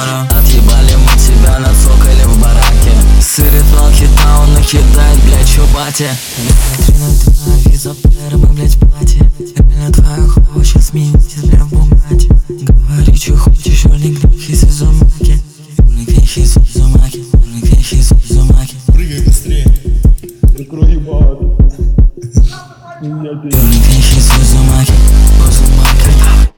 Отъебали мы тебя на цоколе в бараке. Сырит Волки-таун, накидает, блядь, чубати. 302 из оплера, мы, блядь, пати. Реально твоя хуй сейчас минус, тебе в бумаге. Говори, что хочешь, улик, хисы зумаки. Улик, хисы зумаки, улик, хисы зумаки. Прыгай быстрее. Закрой ебало. Улик, хисы зумаки, зумаки.